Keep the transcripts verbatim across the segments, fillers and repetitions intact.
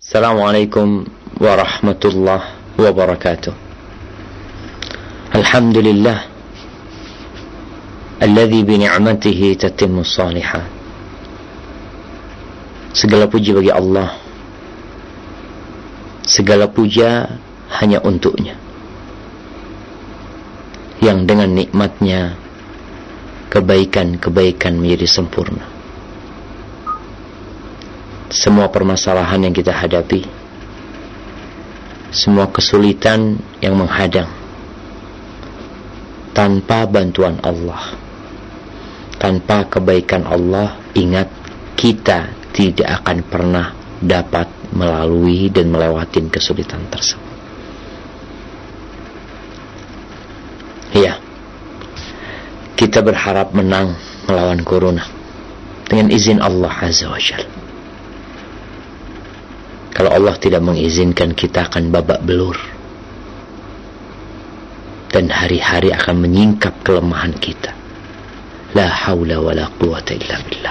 Assalamualaikum warahmatullahi wabarakatuh. Alhamdulillah alladzi bi ni'matihi tatimmu shalihat. Segala puji bagi Allah. Segala puja hanya untuknya, yang dengan nikmatnya kebaikan-kebaikan menjadi sempurna. Semua permasalahan yang kita hadapi, semua kesulitan yang menghadang, tanpa bantuan Allah, tanpa kebaikan Allah, ingat, kita tidak akan pernah dapat melalui dan melewati kesulitan tersebut. Ya, kita berharap menang melawan corona dengan izin Allah Azza wa Jalla. Kalau Allah tidak mengizinkan, kita akan babak belur, dan hari-hari akan menyingkap kelemahan kita. La haula wa la quwwata illa billah.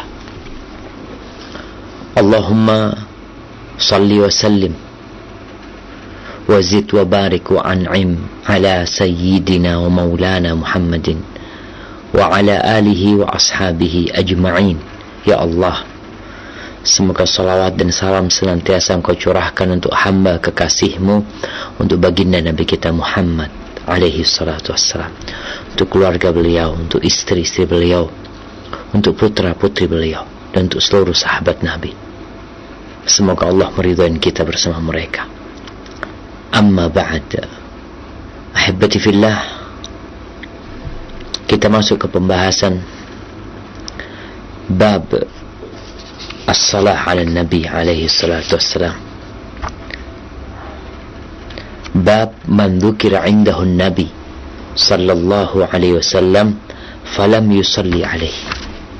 Allahumma salli wa sallim wa zid wa barik wa an'im ala sayyidina wa maulana Muhammadin wa ala alihi wa ashabihi ajma'in. Ya Allah, semoga salawat dan salam senantiasa Engkau curahkan untuk hamba kekasih-Mu, untuk baginda Nabi kita Muhammad alaihi salatu wassalam, untuk keluarga beliau, untuk istri-istri beliau, untuk putra-putri beliau, dan untuk seluruh sahabat Nabi. Semoga Allah meridhai kita bersama mereka. Amma ba'd, ahibbati fillah, kita masuk ke pembahasan bab as-salah ala Nabi alaihi salatu wassalam. Bab man dzukira indahu Nabi sallallahu alaihi wasallam falam yusalli alaihi.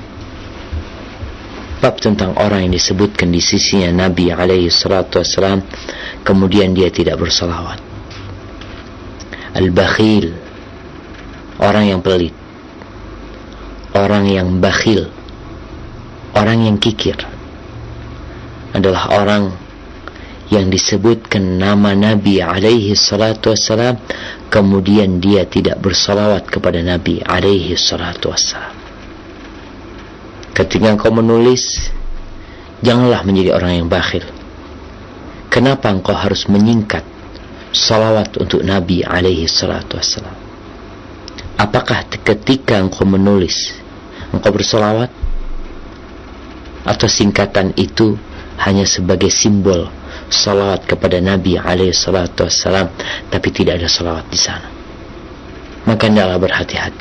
Bab tentang orang yang disebutkan di sisinya Nabi alaihi salatu wassalam, kemudian dia tidak bersalawat. Al-bakhil, orang yang pelit, orang yang bakhil, orang yang kikir, adalah orang yang disebutkan nama Nabi alaihi salatu wassalam, kemudian dia tidak bersalawat kepada Nabi alaihi salatu wassalam. Ketika engkau menulis, janganlah menjadi orang yang bakhil. Kenapa engkau harus menyingkat salawat untuk Nabi alaihi salatu wassalam? Apakah ketika engkau menulis, engkau bersalawat? Atau singkatan itu hanya sebagai simbol salawat kepada Nabi alaihi salatu wassalam, tapi tidak ada salawat di sana? Maka hendaklah berhati-hati.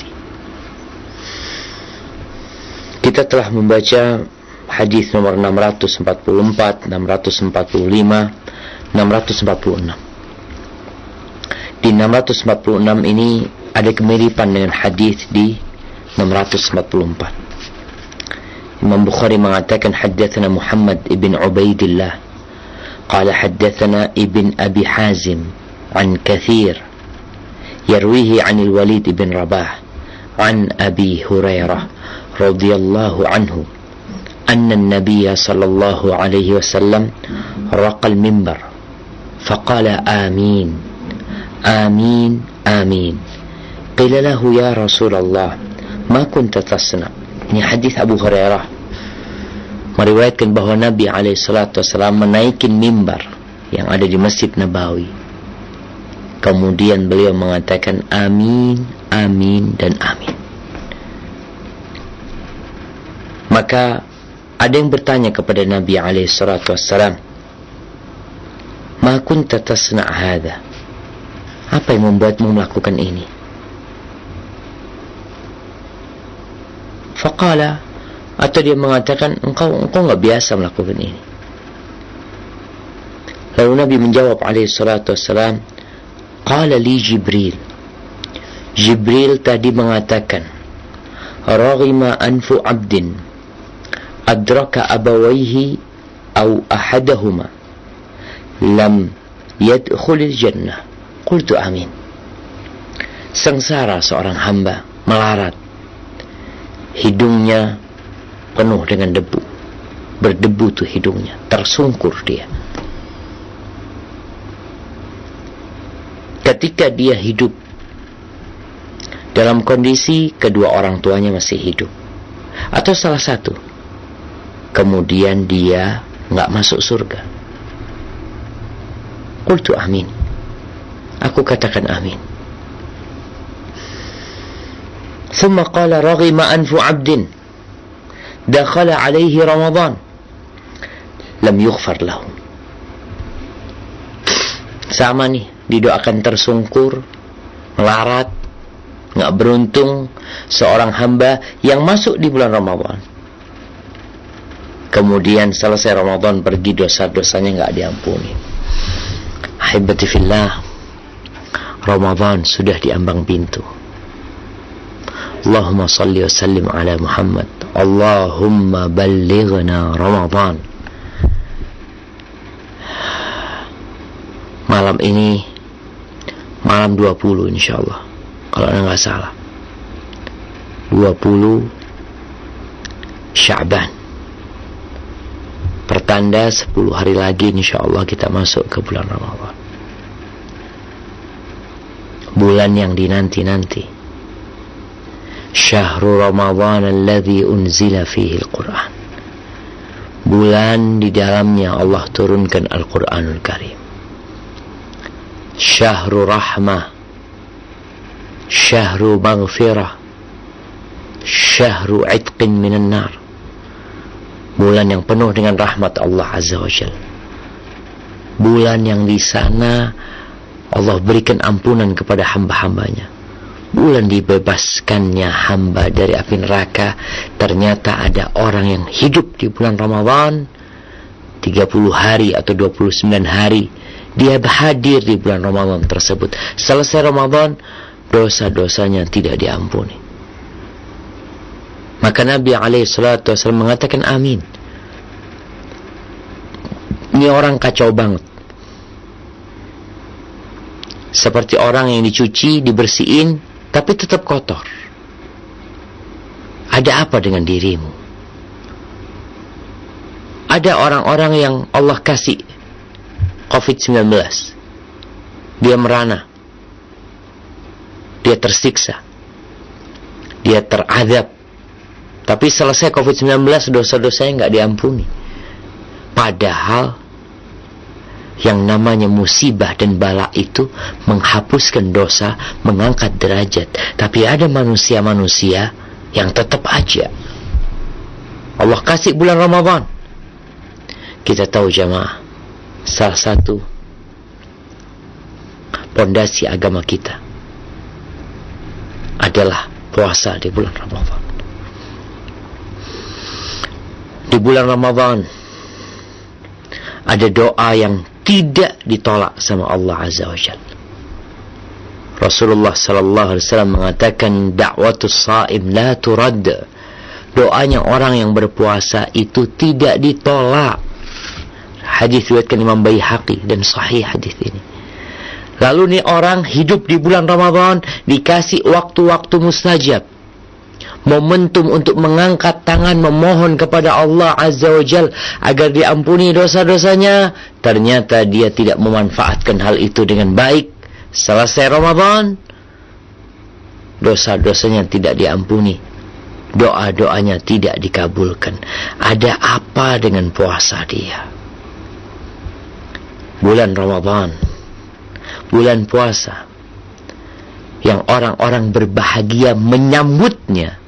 Kita telah membaca hadis nomor enam ratus empat puluh empat, enam ratus empat puluh lima, enam ratus empat puluh enam. Di enam ratus empat puluh enam ini ada kemiripan dengan hadis di enam ratus empat puluh empat. Imam Bukhari mengatakan haddatsana Muhammad ibn Ubaidillah qala haddatsana ibn Abi Hazim an Kathir yarwihi an al-Walid ibn Rabah an Abi Hurairah radhiyallahu anhu anna an-nabiy sallallahu alaihi wasallam raqa al-minbar faqala amin amin amin qila lahu ya Rasulullah ma kunta tasna. Ini hadis Abu Hurairah meriwayatkan bahwa Nabi alaihi salatu wasallam menaikin mimbar yang ada di Masjid Nabawi. Kemudian beliau mengatakan amin, amin, dan amin. Maka ada yang bertanya kepada Nabi alaihi salatu wasallam, ma kunta tasna' hadha? Apa yang membuatmu melakukan ini? Faqala, atau dia mengatakan, engkau engkau enggak biasa melakukan ini. Lalu Nabi menjawab alaihi salatu wassalam, qala li Jibril. Jibril tadi mengatakan, raghima anfu abdin adraka abawaihi aw ahadahuma lam yadkhulil jannah. Qultu amin. Sengsara seorang hamba melarat, hidungnya penuh dengan debu, berdebu tuh hidungnya, tersungkur dia, ketika dia hidup dalam kondisi kedua orang tuanya masih hidup, atau salah satu, kemudian dia nggak masuk surga. Qultu amin. Aku katakan amin. Thumma qala raghima anfu 'abdin dakhala 'alaihi Ramadan lam yughfar lahu. Sama nih, didoakan tersungkur, melarat, nggak beruntung seorang hamba yang masuk di bulan Ramadan. Kemudian selesai Ramadan pergi, dosa-dosanya nggak diampuni. Ahibati fillah, Ramadan sudah diambang pintu. Allahumma salli wa sallim ala Muhammad. Allahumma ballighna Ramadan. Malam ini malam dua puluh insyaallah, kalau enggak salah, dua puluh Sya'ban, pertanda sepuluh hari lagi insyaallah kita masuk ke bulan Ramadan, bulan yang dinanti-nanti. Syahrul Ramadan alladzi unzila fihi al-Quran, bulan di dalamnya Allah turunkan Al-Quranul Karim. Syahrul rahmah, syahrul maghfirah, syahrul itqin minan nar, bulan yang penuh dengan rahmat Allah Azza wa Jalla, bulan yang di sana Allah berikan ampunan kepada hamba-hambanya, bulan dibebaskannya hamba dari api neraka. Ternyata ada orang yang hidup di bulan Ramadan tiga puluh hari atau dua puluh sembilan hari, dia hadir di bulan Ramadan tersebut. Selesai Ramadan, dosa-dosanya tidak diampuni. Maka Nabi alaihi salatu wasallam mengatakan amin. Ini orang kacau banget. Seperti orang yang dicuci, dibersihin, tapi tetap kotor. Ada apa dengan dirimu? Ada orang-orang yang Allah kasih covid sembilan belas, dia merana, dia tersiksa, dia teradab, tapi selesai covid sembilan belas dosa-dosanya nggak diampuni. Padahal yang namanya musibah dan bala itu menghapuskan dosa, mengangkat derajat. Tapi ada manusia-manusia yang tetap aja Allah kasih bulan Ramadan. Kita tahu jamaah, salah satu pondasi agama kita adalah puasa di bulan Ramadan. Di bulan Ramadan ada doa yang tidak ditolak sama Allah Azza wa Jalla. Rasulullah sallallahu alaihi wasallam mengatakan da'watus shaim la turad. Doanya orang yang berpuasa itu tidak ditolak. Hadis riwayatkan Imam Baihaqi dan sahih hadis ini. Lalu nih orang hidup di bulan Ramadan dikasih waktu-waktu mustajab, momentum untuk mengangkat tangan memohon kepada Allah Azza wa Jal agar diampuni dosa-dosanya. Ternyata dia tidak memanfaatkan hal itu dengan baik. Selesai Ramadan, dosa-dosanya tidak diampuni, doa-doanya tidak dikabulkan. Ada apa dengan puasa dia? Bulan Ramadan, bulan puasa yang orang-orang berbahagia menyambutnya,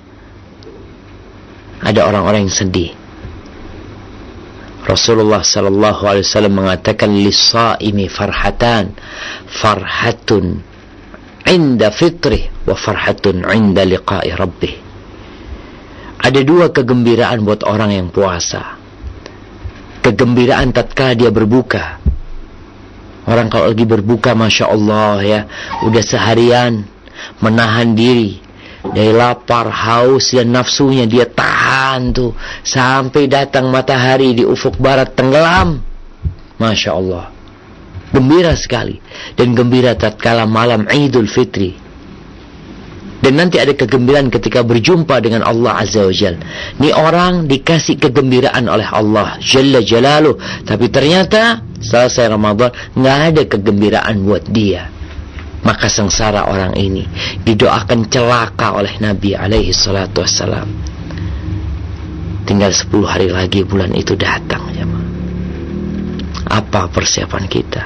ada orang-orang yang sedih. Rasulullah sallallahu alaihi wasallam mengatakan lis-shaimi farhatan, farhatun 'inda fitrih wa farhatun 'inda liqa'i rabbih. Ada dua kegembiraan buat orang yang puasa. Kegembiraan tatkala dia berbuka. Orang kalau lagi berbuka, Masya Allah ya, udah seharian menahan diri dari lapar, haus, dan nafsunya dia tahan tuh sampai datang matahari di ufuk barat tenggelam. Masya Allah, gembira sekali. Dan gembira tatkala malam Idul Fitri. Dan nanti ada kegembiraan ketika berjumpa dengan Allah Azza wa Jal. Ini orang dikasih kegembiraan oleh Allah Jalla Jalaluh, tapi ternyata selesai Ramadan nggak ada kegembiraan buat dia. maka sengsara orang ini. Didoakan celaka oleh Nabi alaihi salatu wassalam. Tinggal sepuluh hari lagi bulan itu datang, jemaah. Apa persiapan kita?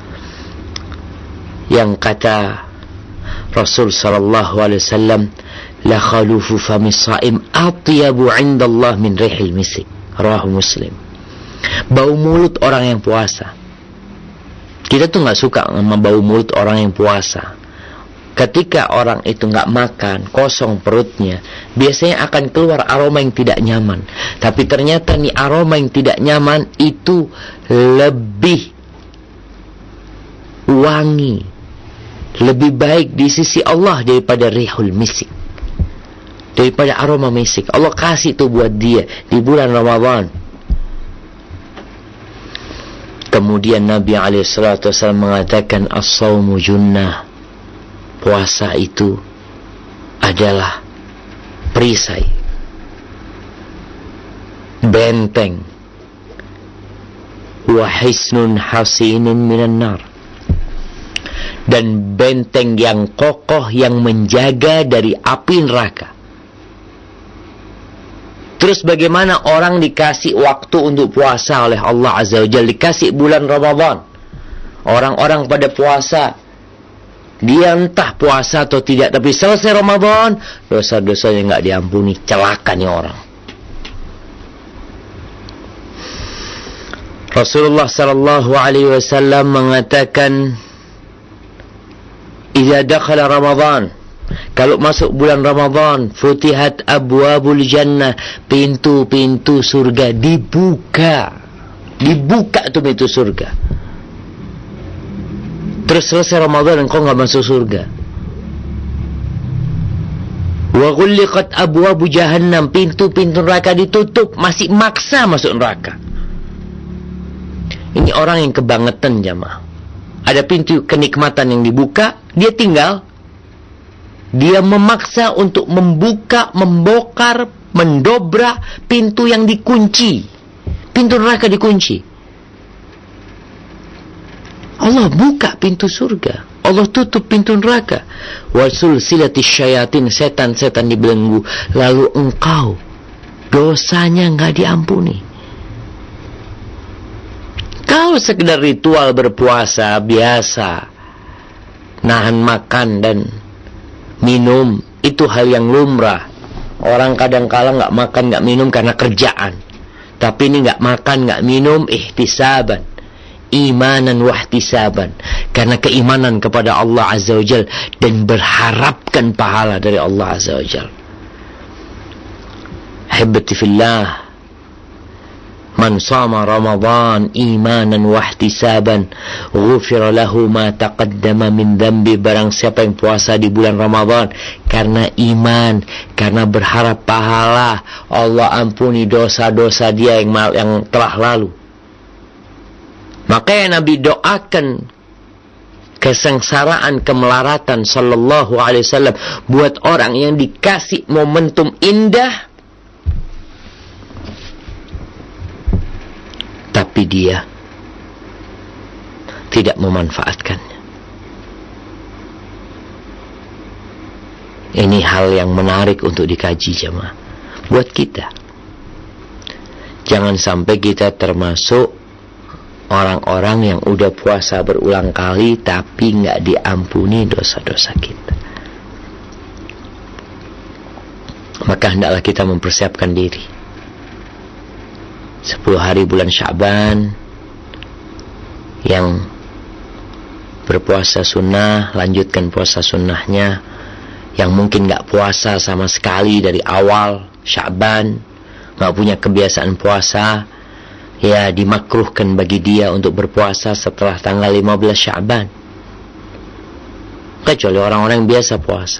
Yang kata Rasul sallallahu alaihi wasallam, la khalufu fami shaim atyabu 'indallah min rihil misik. Rawahu Muslim. Bau mulut orang yang puasa. Kita tuh nggak suka sama bau mulut orang yang puasa. Ketika orang itu nggak makan, kosong perutnya, biasanya akan keluar aroma yang tidak nyaman. Tapi ternyata nih aroma yang tidak nyaman itu lebih wangi, lebih baik di sisi Allah daripada rihul misik, daripada aroma misik. Allah kasih itu buat dia di bulan Ramadan. Kemudian Nabi alaihi salatu wasallam mengatakan, as-shaumu junnah. Puasa itu adalah perisai, benteng, wa hisnun hasinun minan nar, dan benteng yang kokoh yang menjaga dari api neraka. Terus bagaimana orang dikasih waktu untuk puasa oleh Allah Azza wa Jalla, dikasih bulan Ramadan. Orang-orang pada puasa, dia entah puasa atau tidak, tapi selesai Ramadan, dosa-dosanya nggak diampuni. Celakanya orang. Rasulullah sallallahu alaihi wasallam mengatakan, "Idza dakhala Ramadan," kalau masuk bulan Ramadan, futihat abwabul jannah, pintu-pintu surga dibuka. Dibuka tuh pintu surga. Terus selesai Ramadan engkau enggak masuk surga. Wa ghulliqat abwabu jahannam, pintu-pintu neraka ditutup, masih maksa masuk neraka. Ini orang yang kebangetan, jamaah. Ada pintu kenikmatan yang dibuka, dia tinggal. Dia memaksa untuk membuka, membongkar, mendobrak pintu yang dikunci. Pintu neraka dikunci. Allah buka pintu surga, Allah tutup pintu neraka. Wa sulsilatis syayatin, setan-setan dibelenggu. Lalu engkau, dosanya enggak diampuni. Kalau sekedar ritual berpuasa biasa, nahan makan dan minum, itu hal yang lumrah. Orang kadang-kala nggak makan, nggak minum karena kerjaan. Tapi ini nggak makan, nggak minum, ihtisaban, imanan wahtisaban, karena keimanan kepada Allah Azza wa Jal dan berharapkan pahala dari Allah Azza wa Jal. Hibbati fillah, man sama Ramadan imanan wahtisaban ghufira lahu ma taqaddama min dhanbi. Barang siapa yang puasa di bulan Ramadan karena iman, karena berharap pahala, Allah ampuni dosa-dosa dia yang yang telah lalu. Makanya Nabi doakan kesengsaraan, kemelaratan sallallahu alaihi wasallam buat orang yang dikasih momentum indah tapi dia tidak memanfaatkannya. Ini hal yang menarik untuk dikaji, jemaah, buat kita. Jangan sampai kita termasuk orang-orang yang udah puasa berulang kali tapi nggak diampuni dosa-dosa kita. Maka hendaklah kita mempersiapkan diri. Sepuluh hari bulan Sya'ban yang berpuasa sunnah, lanjutkan puasa sunnahnya. Yang mungkin gak puasa sama sekali dari awal Sya'ban, gak punya kebiasaan puasa, ya dimakruhkan bagi dia untuk berpuasa setelah tanggal lima belas Sya'ban, kecuali orang-orang yang biasa puasa.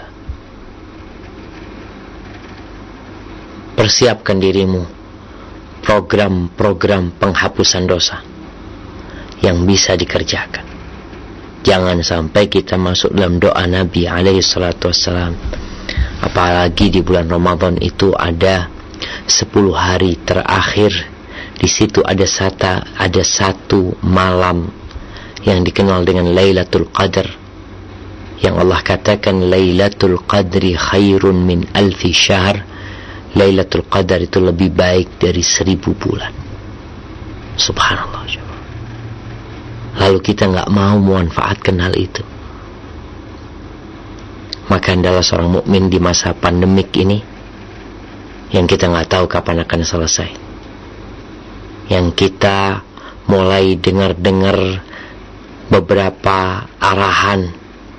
Persiapkan dirimu program-program penghapusan dosa yang bisa dikerjakan. Jangan sampai kita masuk dalam doa Nabi alaihi salatu wassalam. Apalagi di bulan Ramadan itu ada sepuluh hari terakhir. Di situ ada satu, ada satu malam yang dikenal dengan Lailatul Qadar. yang Allah katakan Lailatul Qadri khairun min alfi syahr. Lailatul Qadar itu lebih baik dari seribu bulan. Subhanallah. Lalu kita nggak mau memanfaatkan hal itu. Maka adalah seorang mukmin di masa pandemik ini, yang kita nggak tahu kapan akan selesai, yang kita mulai dengar-dengar beberapa arahan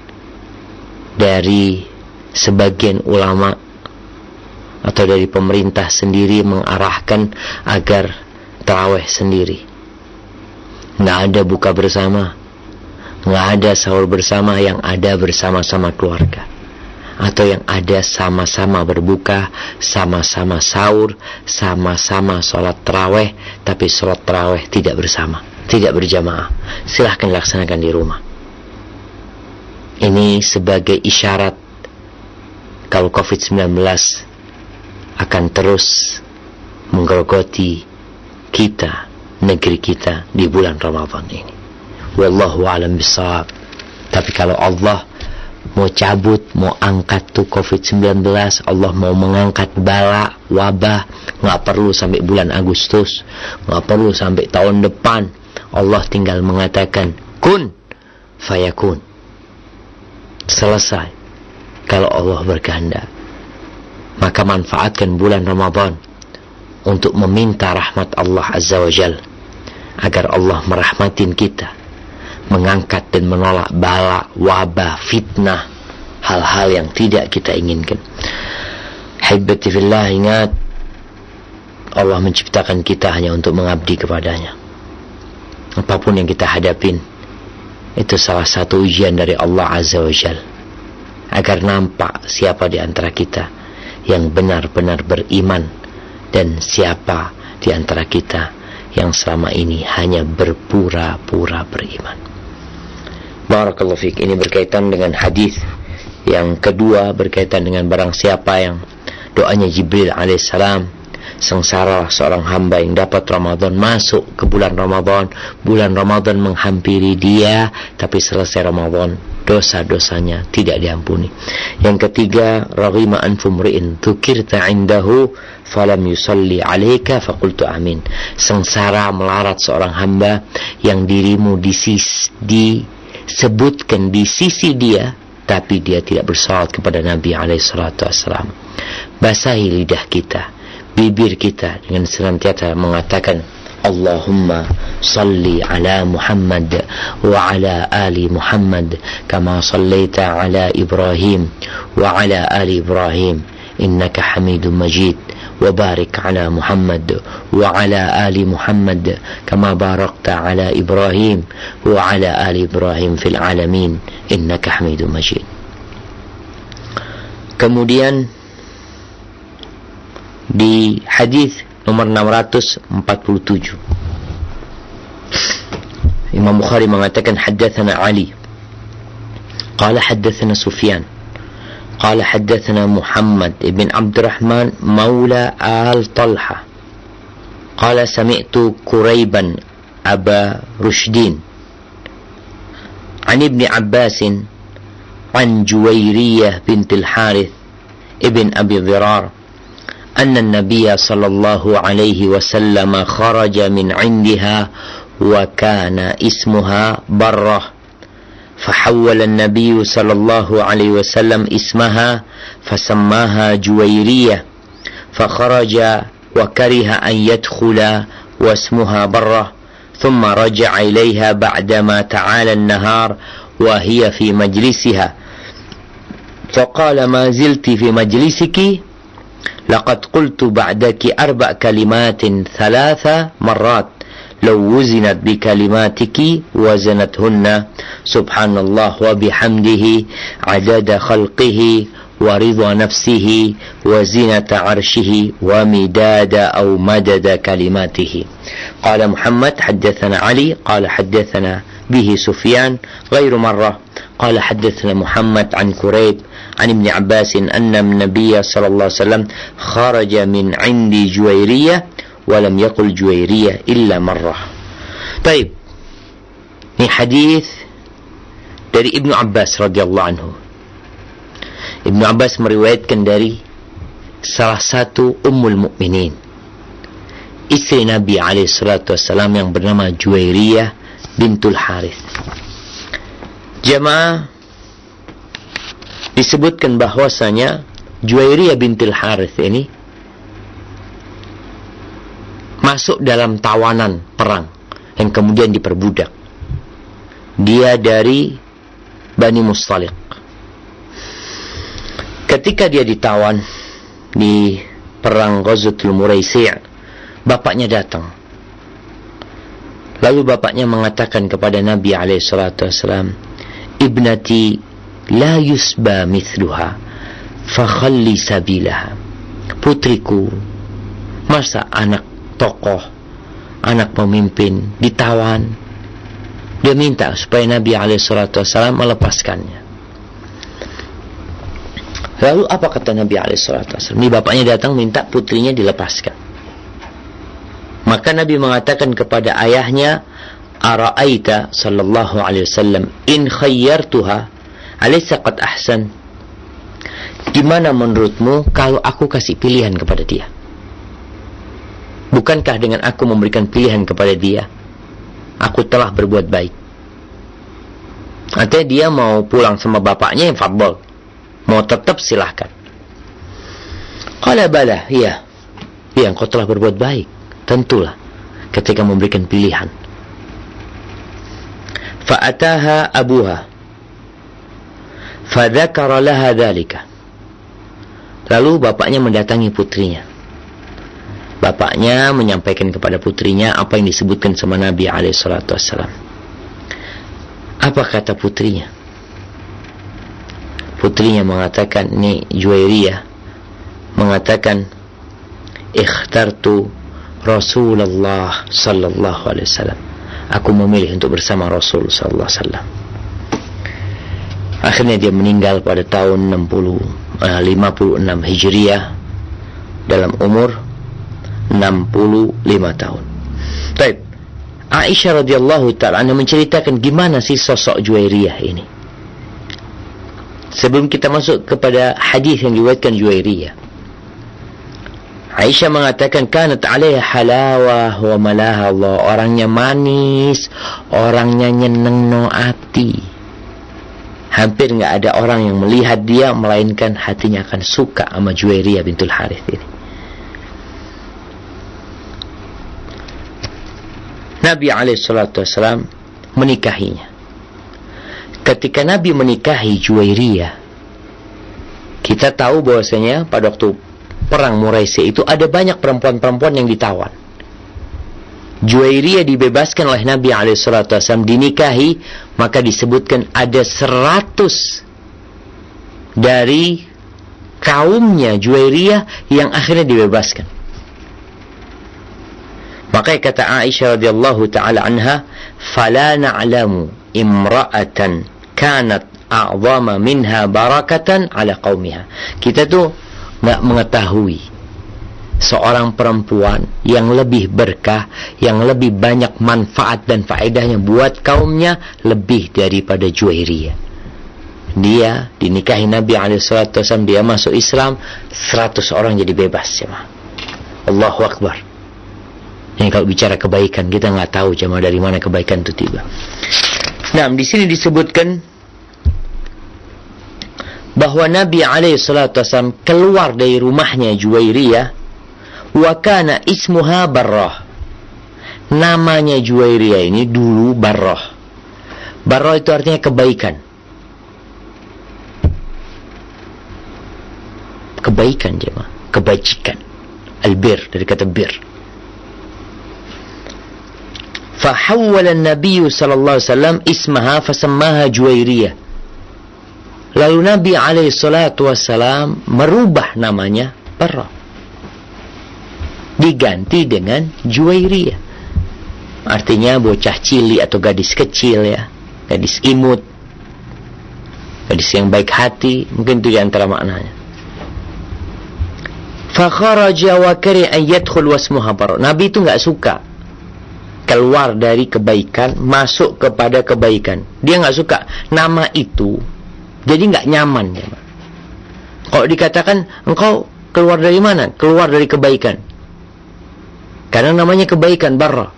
dari sebagian ulama atau dari pemerintah sendiri mengarahkan agar tarawih sendiri, nggak ada buka bersama, nggak ada sahur bersama, yang ada bersama-sama keluarga, atau yang ada sama-sama berbuka, sama-sama sahur, sama-sama sholat tarawih, tapi sholat tarawih tidak bersama, tidak berjamaah. Silahkan laksanakan di rumah. Ini sebagai isyarat kalau covid sembilan belas akan terus menggerogoti kita, negeri kita di bulan Ramadan ini. Wallahu a'lam bishawab. Tapi kalau Allah mau cabut, mau angkat tuh covid sembilan belas, Allah mau mengangkat bala, wabah, nggak perlu sampai bulan Agustus, nggak perlu sampai tahun depan. Allah tinggal mengatakan kun fayakun. Selesai. Kalau Allah berkehendak, maka manfaatkan bulan Ramadan untuk meminta rahmat Allah Azza wa Jal, agar Allah merahmatin kita, mengangkat dan menolak bala, wabah, fitnah, hal-hal yang tidak kita inginkan. Hibbati fillah, ingat, Allah menciptakan kita hanya untuk mengabdi kepadanya. Apapun yang kita hadapin, itu salah satu ujian dari Allah Azza wa Jal, agar nampak siapa di antara kita yang benar-benar beriman, dan siapa di antara kita yang selama ini hanya berpura-pura beriman. Barakallahu fiik. Ini berkaitan dengan hadis yang kedua, berkaitan dengan barang siapa yang doanya Jibril alaihissalam, sengsara seorang hamba yang dapat Ramadan, masuk ke bulan Ramadan, bulan Ramadan menghampiri dia, tapi selesai Ramadan dosa-dosanya tidak diampuni. Yang ketiga, raghima anfu mri'in dzukirta 'indahu falam yusalli 'alaika faqultu amin. Sengsara melarat seorang hamba yang dirimu disis, disebutkan di sisi dia, tapi dia tidak bersalawat kepada Nabi alaihi salatu wassalam. Basahi lidah kita, bibir kita dengan senantiasa mengatakan Allahumma salli ala Muhammad wa ala ali Muhammad kama sallaita ala Ibrahim wa ala ali Ibrahim innaka Hamidum Majid wa barik ala Muhammad wa ala ali Muhammad kama barakta ala Ibrahim wa ala ali Ibrahim fil alamin innaka Hamidum Majid. Kemudian di hadis nomor enam ratus empat puluh tujuh, Imam Bukhari mengatakan haddatsana Ali qala haddatsana Sufyan qala haddatsana Muhammad ibn Abdurrahman maula al Talha qala sami'tu Quraiban Aba Rushdin an Ibn Abbas an Juwairiyah bint al-Harith ibn Abi Dhirar أن النبي صلى الله عليه وسلم خرج من عندها وكان اسمها برة فحول النبي صلى الله عليه وسلم اسمها فسماها جويرية فخرج وكره أن يدخل واسمها برة ثم رجع إليها بعدما تعالى النهار وهي في مجلسها فقال ما زلت في مجلسك لقد قلت بعدك أربع كلمات ثلاث مرات لو وزنت بكلماتك وزنتهن سبحان الله وبحمده عدد خلقه ورضا نفسه وزنة عرشه ومداد أو مدد كلماته. قال محمد حدثنا علي قال حدثنا به سفيان غير مرة قال حدثنا محمد عن كريب عن ابن عباس أن النبي صلى الله عليه وسلم خرج من عندي جويرية ولم يقل جويرية إلا مرة. طيب, ini hadis dari Ibnu Abbas radhiyallahu anhu. Ibnu Abbas meriwayatkan dari salah satu ummul mukminin, istri Nabi alaihi salatu wassalam yang bernama Juwairiyah bintul Harith. Jamaah, disebutkan bahwasanya Juwairiyah bintul Harith ini masuk dalam tawanan perang yang kemudian diperbudak. Dia dari Bani Mustaliq. Ketika dia ditawan di perang Ghazwatul Muraisi', bapaknya datang. Lalu bapaknya mengatakan kepada Nabi alaihi salatu wasallam, "Ibnati la yusba mithluha, fakhalli sabilaha." Putriku, masa anak tokoh, anak pemimpin ditawan? Dia minta supaya Nabi alaihi salatu wasallam melepaskannya. Lalu apa kata Nabi alaihi salatu wasallam? Ini bapaknya datang minta putrinya dilepaskan. Maka Nabi mengatakan kepada ayahnya, "Ara'aita sallallahu alaihi wasallam in khayyartuha alaysa qad ahsan?" Gimana menurutmu kalau aku kasih pilihan kepada dia? Bukankah dengan aku memberikan pilihan kepada dia, aku telah berbuat baik? Artinya dia mau pulang sama bapaknya, yang fadl. Mau tetap silahkan. Qala bala, iya. Iya, engkau telah berbuat baik. Tentulah ketika memberikan pilihan. Fa'ataha abuha fadzakara laha dzalika. Lalu bapaknya mendatangi putrinya. Bapaknya menyampaikan kepada putrinya apa yang disebutkan sama Nabi alaihi salatu wassalam. Apa kata putrinya? Putrinya mengatakan, ini Juwairiyah mengatakan, "Ikhtartu Rasulullah sallallahu alaihi wasallam." Aku memilih untuk bersama Rasul sallallahu alaihi wasallam. Akhirnya dia meninggal pada tahun enam puluh, lima puluh enam Hijriah dalam umur enam puluh lima tahun. Baik. Aisyah radhiyallahu ta'ala anha menceritakan gimana sih sosok Juwairiyah ini. Sebelum kita masuk kepada hadis yang diriwayatkan Juwairiyah, Aisyah mengatakan, kanat 'alaiha halawah wa malaha Allah. Orangnya manis, orangnya nyeneng no ati. Hampir enggak ada orang yang melihat dia melainkan hatinya akan suka sama Juwairiyah bintul Harith ini. Nabi alaihi salatu wasallam menikahinya. Ketika Nabi menikahi Juwairiyah, kita tahu bahwasanya pada waktu perang Muraisi itu ada banyak perempuan-perempuan yang ditawan. Juwairiyah dibebaskan oleh Nabi alaihi salatu wasallam, dinikahi, maka disebutkan ada seratus dari kaumnya Juwairiyah yang akhirnya dibebaskan. Maka kata Aisyah radhiyallahu taala anha, "Fala na'lamu imra'atan kanat a'zama minha barakatan ala qaumiha." Kita tuh enggak mengetahui seorang perempuan yang lebih berkah, yang lebih banyak manfaat dan faedahnya buat kaumnya lebih daripada Juwairiyah. Dia dinikahi Nabi alaihi salatu wasallam, dia masuk Islam, seratus orang jadi bebas, jemaah. Allahu Akbar. Ini kalau bicara kebaikan, kita nggak tahu jemaah dari mana kebaikan itu tiba. Nah, di sini disebutkan bahwa Nabi alaihi salatu wasallam keluar dari rumahnya Juwairiyah, wa kana ismuha Barrah. Namanya Juwairiyah ini dulu Barrah. Barrah itu artinya kebaikan. Kebaikan jemaah, kebajikan. Albir dari kata bir. Fahawwala an-nabiy sallallahu alaihi wasallam ismaha fasammaha Juwairiyah. Lalu Nabi alaihi salatu wasallam merubah namanya Barrah, diganti dengan Juwairiyah. Artinya bocah cilik atau gadis kecil, ya, gadis imut, gadis yang baik hati, mungkin itu di antara maknanya. Fa kharaja wa kari an yadkhul wasmuha Barrah. Nabi itu enggak suka keluar dari kebaikan masuk kepada kebaikan. Dia nggak suka nama itu, jadi nggak nyaman ya. Kalau dikatakan engkau keluar dari mana? Keluar dari kebaikan. Karena namanya kebaikan, barra.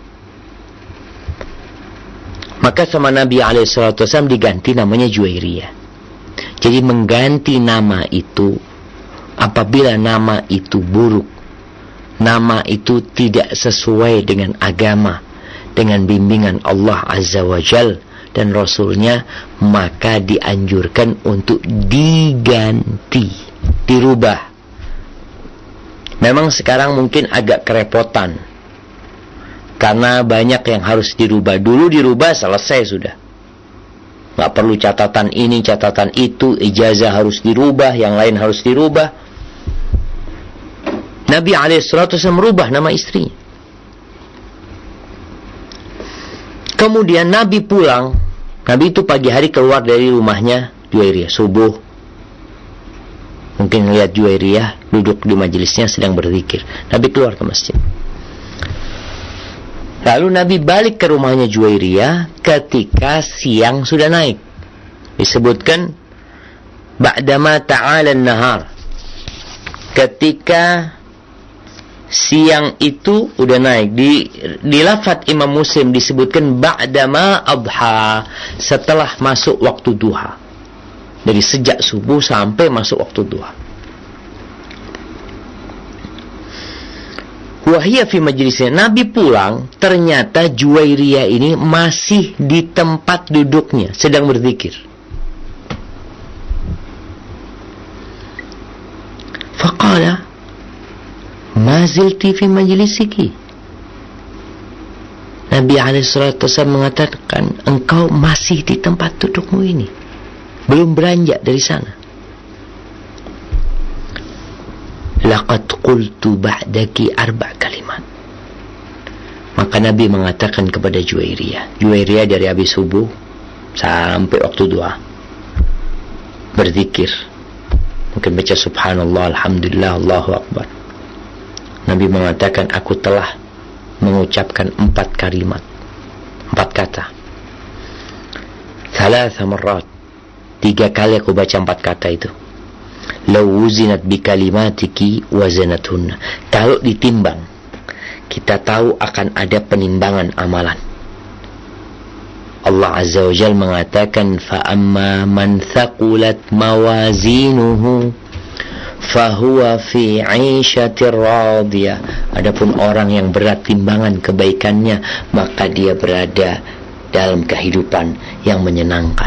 Maka sama Nabi alaihi salatu wasallam diganti namanya Juwairiyah. Jadi mengganti nama itu apabila nama itu buruk, nama itu tidak sesuai dengan agama, dengan bimbingan Allah Azza wa Jal dan Rasulnya, maka dianjurkan untuk diganti, dirubah. Memang sekarang mungkin agak kerepotan karena banyak yang harus dirubah. Dulu dirubah selesai sudah, gak perlu catatan ini, catatan itu, ijazah harus dirubah, yang lain harus dirubah. Nabi alaihi salatu wasallam merubah nama istrinya. Kemudian Nabi pulang. Nabi itu pagi hari keluar dari rumahnya Juwairiyah, subuh. Mungkin lihat Juwairiyah duduk di majelisnya sedang berzikir. Nabi keluar ke masjid. Lalu Nabi balik ke rumahnya Juwairiyah ketika siang sudah naik. Disebutkan ba'dama ta'ala an-nahar. Ketika siang itu udah naik. Di, di lafaz Imam Muslim disebutkan ba'dama adha, setelah masuk waktu duha. Dari sejak subuh sampai masuk waktu duha. Wahia fi majlisnya. Nabi pulang, ternyata Juwairiyah ini masih di tempat duduknya, sedang berzikir. Faqala ma zilti fi majlisiki. Nabi alaihi salatu wasallam mengatakan, engkau masih di tempat dudukmu ini, belum beranjak dari sana. Laqad qultu ba'daki arba' kalimat. Maka Nabi mengatakan kepada Juwairiyah, Juwairiyah dari habis subuh sampai waktu doa berzikir, mungkin baca subhanallah, alhamdulillah, Allahu akbar. Nabi mengatakan, aku telah mengucapkan empat kalimat, empat kata. Thalatha marrat, tiga kali aku baca empat kata itu. Law wuzinat bi kalimatiki wazanathunna. Kalau ditimbang, kita tahu akan ada penimbangan amalan. Allah Azza wa Jalla mengatakan, fa amma man thaqulat mawazinuhu fahuwa fi 'ishatir radiyah. Adapun orang yang berat timbangan kebaikannya, maka dia berada dalam kehidupan yang menyenangkan.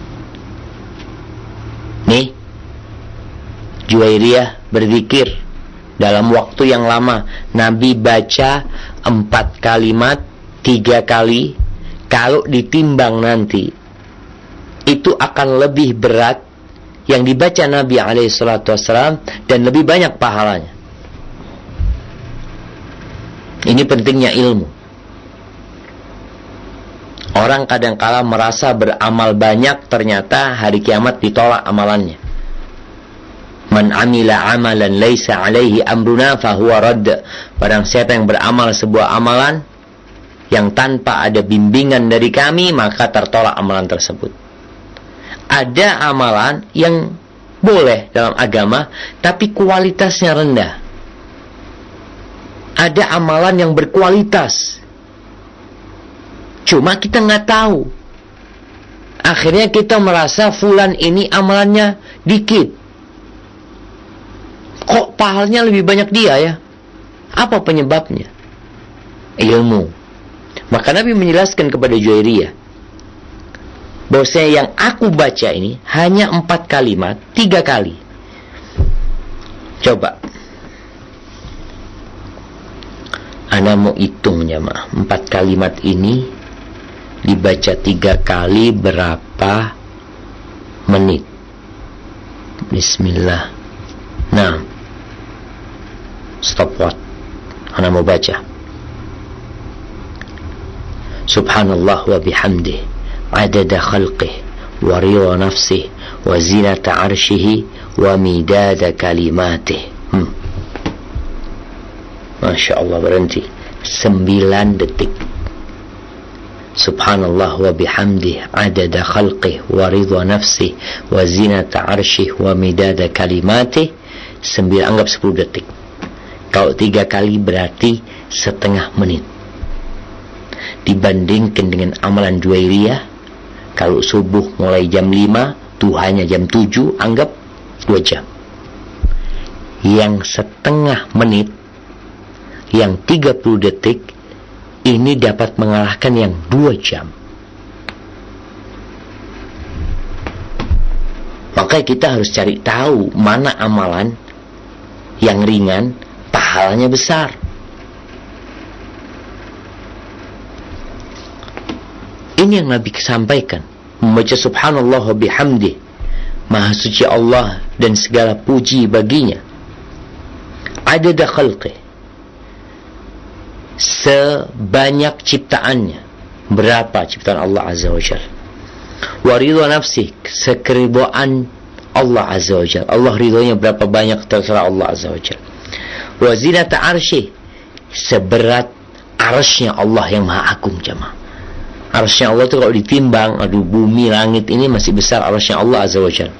Nih, Juwairiyah berzikir dalam waktu yang lama. Nabi baca empat kalimat, tiga kali. Kalau ditimbang nanti, itu akan lebih berat yang dibaca Nabi alaihi salatu wassalam dan lebih banyak pahalanya. Ini pentingnya ilmu. Orang kadang-kala merasa beramal banyak, ternyata hari kiamat ditolak amalannya. Man amila amalan laisa alaihi amruna fahuwa radd. Barang siapa yang beramal sebuah amalan yang tanpa ada bimbingan dari kami, maka tertolak amalan tersebut. Ada amalan yang boleh dalam agama, tapi kualitasnya rendah. Ada amalan yang berkualitas, cuma kita nggak tahu. Akhirnya kita merasa fulan ini amalannya dikit. Kok pahalanya lebih banyak dia ya? Apa penyebabnya? Ilmu. Maka Nabi menjelaskan kepada Juwairiyah, bahwasanya yang aku baca ini hanya empat kalimat, tiga kali. Coba, Anda mau hitung jemaah, empat kalimat ini dibaca tiga kali berapa menit? Bismillah. Nah, stopwatch. Anda mau baca. Subhanallah wa bihamdih, adada khalqih, wa ridha nafsih, wa zinata arshihi, wa midada kalimatih. Hmm. Masya Allah, berhenti. sembilan detik. Subhanallah wa bihamdih adada khalqih wa ridha nafsih wa zinata arshih wa midada kalimatih, sembilan, anggap sepuluh detik. Kalau tiga kali berarti setengah menit. Dibandingkan dengan amalan Juwairiyah, kalau subuh mulai jam lima, duhanya jam tujuh, anggap dua jam. Yang setengah menit, yang tiga puluh detik, ini dapat mengalahkan yang dua jam. Maka kita harus cari tahu mana amalan yang ringan, pahalanya besar. Ini yang Nabi sampaikan. Membaca subhanallah wa bihamdih, maha suci Allah dan segala puji baginya. Adada khalqih, sebanyak ciptaannya, berapa ciptaan Allah Azza wa Jalla. Wa ridha nafsih, sekeribuan Allah Azza wa Jalla. Allah ridhonya berapa banyak terserah Allah Azza wa Jalla. Wa zinata arsyih, seberat arsy-Nya Allah yang maha agung, jemaah. Arsy-Nya Allah itu kalau ditimbang, aduh, bumi, langit ini masih besar arsy-Nya Allah Azza wa Jalla.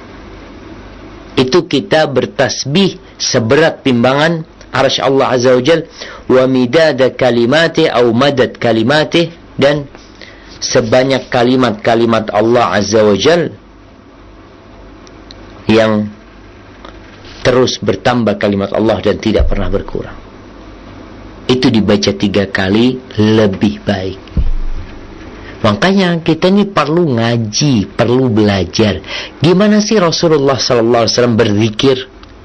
Itu kita bertasbih seberat timbangan arsy Allah Azza wa Jalla. Wa midada kalimati au madad kalimati, dan sebanyak kalimat-kalimat Allah Azza wa Jalla yang terus bertambah kalimat Allah dan tidak pernah berkurang. Itu dibaca tiga kali lebih baik. Makanya kita ini perlu ngaji, perlu belajar. Gimana sih Rasulullah sallallahu alaihi wasallam berzikir?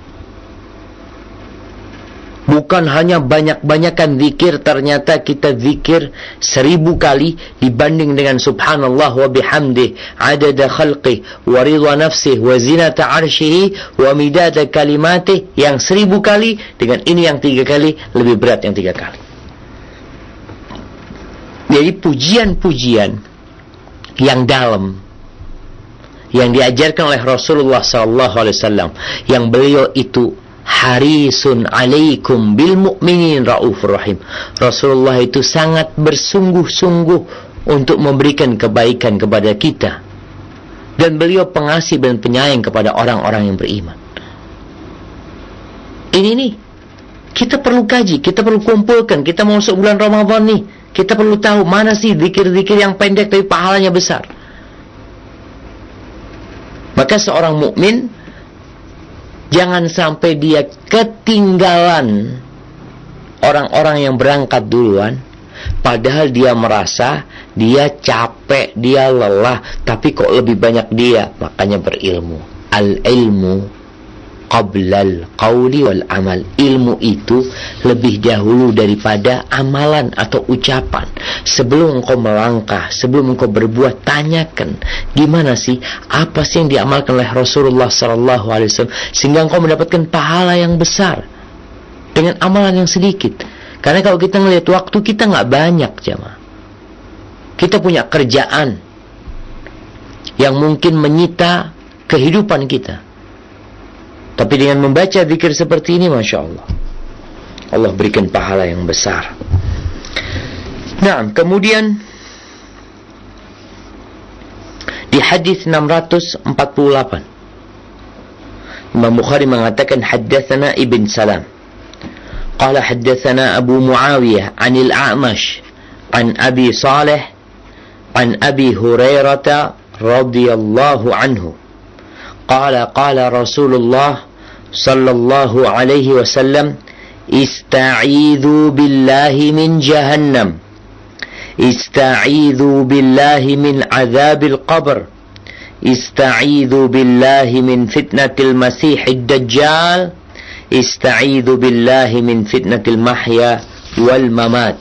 Bukan hanya banyak-banyakan zikir, ternyata kita zikir seribu kali dibanding dengan subhanallah wa bihamdih adada khalqih wa ridha nafsih wa zinata arsyih wa midada kalimatih, yang seribu kali dengan ini yang tiga kali lebih berat yang tiga kali. Jadi pujian-pujian yang dalam yang diajarkan oleh Rasulullah sallallahu alaihi wasallam, yang beliau itu harisun alaikum bil mu'minin raufur rahim. Rasulullah itu sangat bersungguh-sungguh untuk memberikan kebaikan kepada kita, dan beliau pengasih dan penyayang kepada orang-orang yang beriman. Ini nih kita perlu kaji, kita perlu kumpulkan. Kita mau masuk bulan Ramadan nih, kita perlu tahu mana sih zikir-zikir yang pendek tapi pahalanya besar. Maka seorang mukmin jangan sampai dia ketinggalan orang-orang yang berangkat duluan, padahal dia merasa dia capek, dia lelah, tapi kok lebih banyak dia. Makanya berilmu. Al-ilmu qablal qawli wal amal. Ilmu itu lebih dahulu daripada amalan atau ucapan. Sebelum engkau melangkah, sebelum engkau berbuat, tanyakan gimana sih, apa sih yang diamalkan oleh Rasulullah sallallahu alaihi wasallam sehingga engkau mendapatkan pahala yang besar dengan amalan yang sedikit. Karena kalau kita ngelihat waktu kita nggak banyak, jemaah. Kita punya kerjaan yang mungkin menyita kehidupan kita. Tapi dengan membaca zikir seperti ini, Masya Allah, Allah berikan pahala yang besar. Nah, kemudian di hadis enam ratus empat puluh delapan, Imam Bukhari mengatakan haddatsana Ibn Salam qala haddatsana Abu Muawiyah anil A'mash an Abi Salih an Abi Hurairah radhiyallahu anhu qala qala Rasulullah sallallahu alaihi wasallam ista'idzu billahi min jahannam ista'idzu billahi min azabil qabr ista'idzu billahi min fitnatil masihid dajjal ista'idzu billahi min fitnatil mahya wal mamat.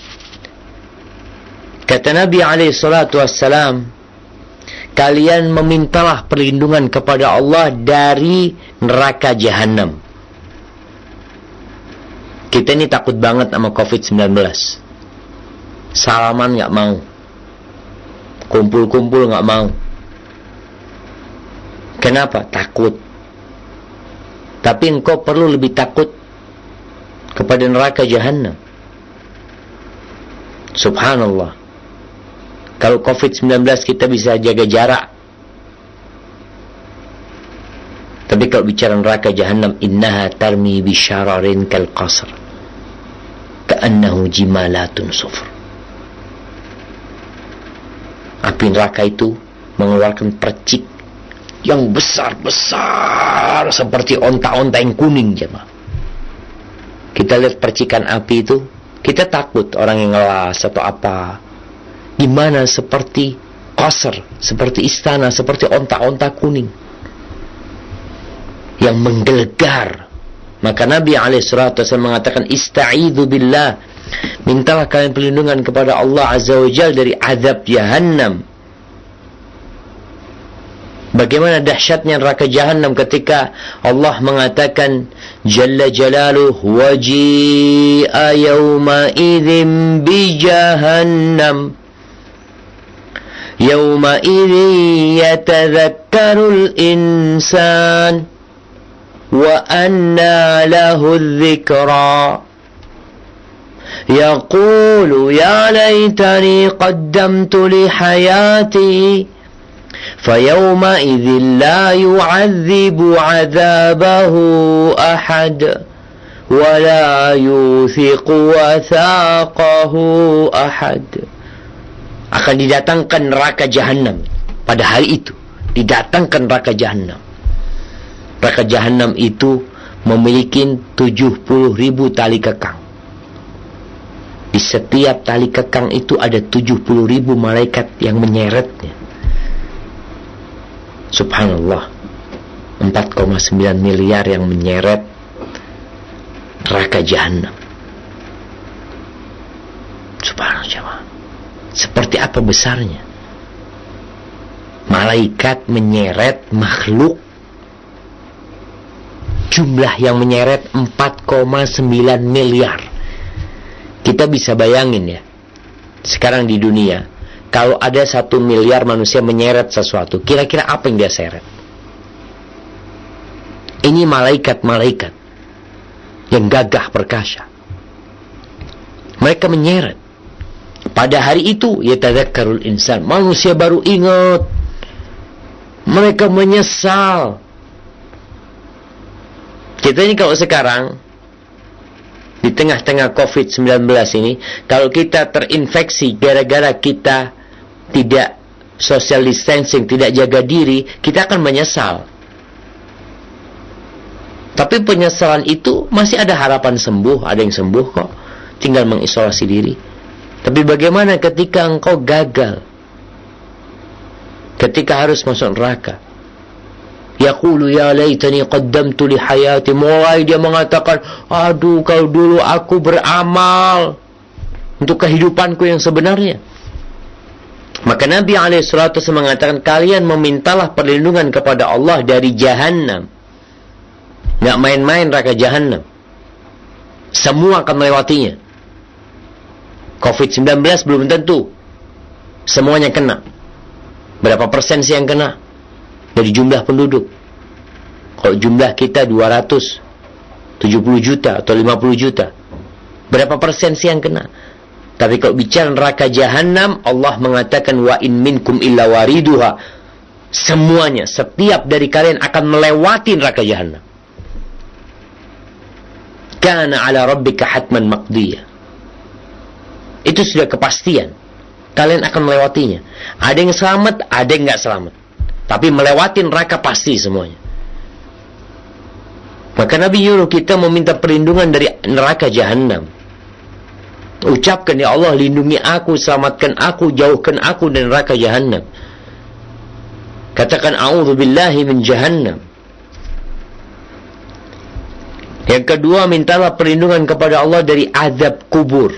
Kata Nabi alaihi salatu wassalam, kalian memintalah perlindungan kepada Allah dari neraka jahanam. Kita ini takut banget sama covid sembilan belas. Salaman gak mau, kumpul-kumpul gak mau. Kenapa? Takut. Tapi engkau perlu lebih takut kepada neraka jahanam. Subhanallah. Kalau covid sembilan belas kita bisa jaga jarak, tapi kalau bicara neraka jahanam, innaha tarmi bisyararin kal qasr ka'annahu jimalatun sufr. Api neraka itu mengeluarkan percik yang besar-besar seperti onta-onta yang kuning, jemaah. Kita lihat percikan api itu, kita takut orang yang ngelas atau apa. Gimana seperti qasr, seperti istana, seperti onta-onta kuning yang menggelegar. Maka Nabi alaihi salatu wasallam mengatakan, ista'idzu billah, mintalah kalian perlindungan kepada Allah azza wa jalla dari azab jahannam. Bagaimana dahsyatnya neraka jahannam ketika Allah mengatakan jalla jalaluhu waji'a yawma idzin bi jahannam yawma idzin yatadhakkarul insan wa anna lahu dzikra yaqulu ya laitani qaddamtu li hayati فَيَوْمَئِذٍ لَا يُعَذِّبُ عَذَابَهُ أَحَدٌ وَلَا يُوثِقُ وَثَاقَهُ أَحَدٌ. Akan didatangkan neraka jahanam pada hari itu. Didatangkan neraka jahanam. Neraka jahanam itu memiliki tujuh puluh ribu tali kekang. Di setiap tali kekang itu ada tujuh puluh ribu malaikat yang menyeretnya. Subhanallah, empat koma sembilan miliar yang menyeret neraka jahanam. Subhanallah, seperti apa besarnya malaikat menyeret makhluk, jumlah yang menyeret empat koma sembilan miliar. Kita bisa bayangin ya, sekarang di dunia kalau ada satu miliar manusia menyeret sesuatu, kira-kira apa yang dia seret? Ini malaikat-malaikat yang gagah perkasa. Mereka menyeret. Pada hari itu, yatadzakkarul insan, manusia baru ingat. Mereka menyesal. Kita ini kalau sekarang, di tengah-tengah covid sembilan belas ini, kalau kita terinfeksi gara-gara kita tidak social distancing, tidak jaga diri, kita akan menyesal. Tapi penyesalan itu masih ada harapan sembuh, ada yang sembuh kok, tinggal mengisolasi diri. Tapi bagaimana ketika engkau gagal? Ketika harus masuk neraka. Yaqulu ya laitani qaddamtu li hayati, mulai dia mengatakan, aduh kalau dulu aku beramal untuk kehidupanku yang sebenarnya. Maka Nabi alaihi salatu wasallam mengatakan, kalian memintalah perlindungan kepada Allah dari jahannam. Enggak main-main neraka jahannam. Semua akan melewatinya. covid sembilan belas belum tentu semuanya kena. Berapa persen sih yang kena dari jumlah penduduk? Kalau jumlah kita dua ratus tujuh puluh juta atau lima puluh juta, berapa persen sih yang kena? Tapi kalau bicara neraka jahanam, Allah mengatakan wa in minkum illa wariduha. Semuanya, setiap dari kalian akan melewati neraka jahanam. Kana ala rabbika hatman maqdiyah. Itu sudah kepastian. Kalian akan melewatinya. Ada yang selamat, ada yang enggak selamat. Tapi melewati neraka pasti semuanya. Maka Nabi nyuruh kita meminta perlindungan dari neraka jahanam. Ucapkan, ya Allah, lindungi aku, selamatkan aku, jauhkan aku dari neraka jahannam. Katakan, a'udzubillahi min jahannam. Yang kedua, mintalah perlindungan kepada Allah dari azab kubur.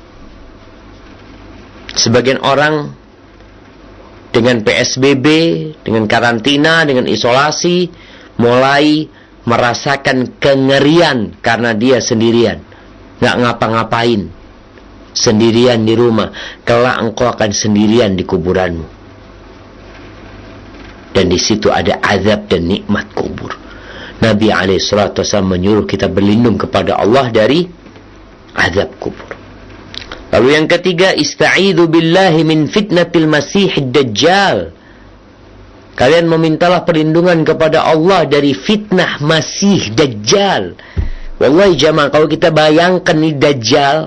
Sebagian orang dengan P S B B, dengan karantina, dengan isolasi, mulai merasakan kengerian karena dia sendirian, nggak ngapa-ngapain, sendirian di rumah. Kelak engkau akan sendirian di kuburanmu, dan di situ ada azab dan nikmat kubur. Nabi alaihi salatu wasallam menyuruh kita berlindung kepada Allah dari azab kubur. Lalu yang ketiga, ista'idzu billahi min fitnatil masiihid dajjal. Kalian memintalah perlindungan kepada Allah dari fitnah Masih Dajjal. Wallahi jamaah, kalau kita bayangkan nih Dajjal,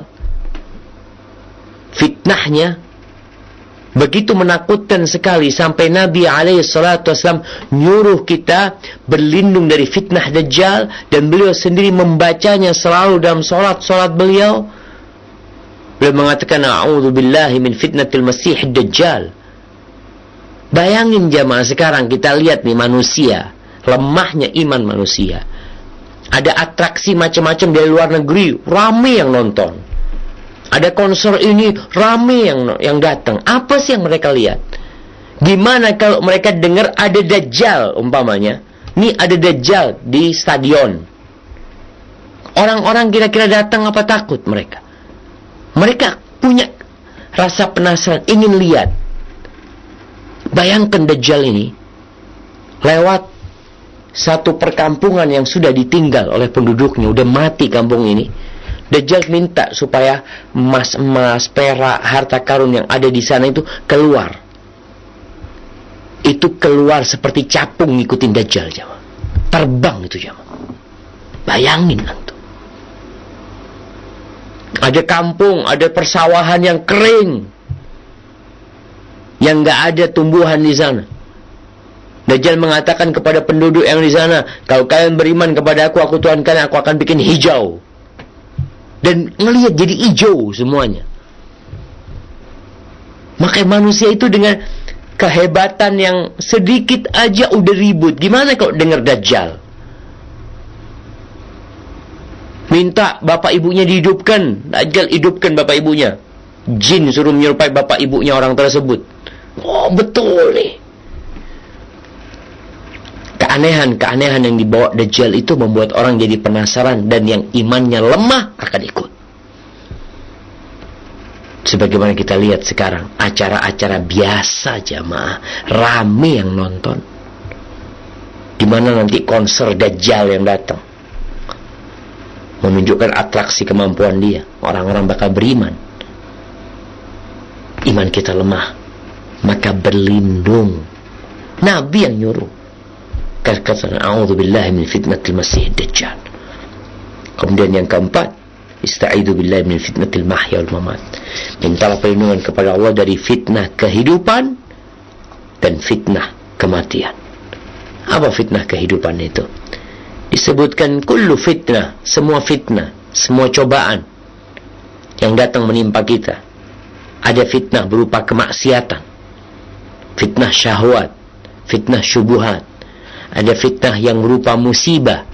fitnahnya begitu menakutkan sekali, sampai Nabi alaihi salatu wasallam nyuruh kita berlindung dari fitnah Dajjal, dan beliau sendiri membacanya selalu dalam solat-solat beliau. Beliau mengatakan, a'udzu billahi min fitnatil Masihid Dajjal. Bayangin jamaah, sekarang kita lihat nih manusia, lemahnya iman manusia. Ada atraksi macam-macam dari luar negeri, rame yang nonton. Ada konser ini, rame yang yang datang. Apa sih yang mereka lihat? Gimana kalau mereka dengar ada Dajjal umpamanya? Nih ada Dajjal di stadion. Orang-orang kira-kira datang apa takut mereka? Mereka punya rasa penasaran, ingin lihat. Bayangkan Dajjal ini lewat satu perkampungan yang sudah ditinggal oleh penduduknya, udah mati kampung ini. Dajjal minta supaya emas-emas, perak, harta karun yang ada di sana itu keluar. Itu keluar seperti capung ngikutin Dajjal, jamaah. Terbang itu, jamaah. Bayangin antum. Ada kampung, ada persawahan yang kering, yang nggak ada tumbuhan di sana. Dajjal mengatakan kepada penduduk yang di sana, kalau kalian beriman kepada aku, aku Tuhan kalian, aku akan bikin hijau. Dan ngelihat jadi hijau semuanya. Maka manusia itu dengan kehebatan yang sedikit aja udah ribut. Gimana kalau dengar Dajjal? Minta bapak ibunya dihidupkan. Dajjal hidupkan bapak ibunya. Jin suruh menyerupai bapak ibunya orang tersebut. Oh betul nih. Keanehan-keanehan yang dibawa Dajjal itu membuat orang jadi penasaran, dan yang imannya lemah akan ikut. Sebagaimana kita lihat sekarang, acara-acara biasa jamaah, rame yang nonton. Dimana nanti konser Dajjal yang datang, menunjukkan atraksi kemampuan dia. Orang-orang bakal beriman. Iman kita lemah, maka berlindung. Nabi yang nyuruh. Kata a'udzu billahi min fitnatil Masihid Dajjal. Kemudian yang keempat, ista'idzu billahi min fitnatil mahya wal mamat. Mintalah perlindungan kepada Allah dari fitnah kehidupan dan fitnah kematian. Apa fitnah kehidupan itu? Disebutkan kullu fitnah, semua fitnah, semua cobaan yang datang menimpa kita. Ada fitnah berupa kemaksiatan, fitnah syahwat, fitnah syubuhat. Ada fitnah yang berupa musibah,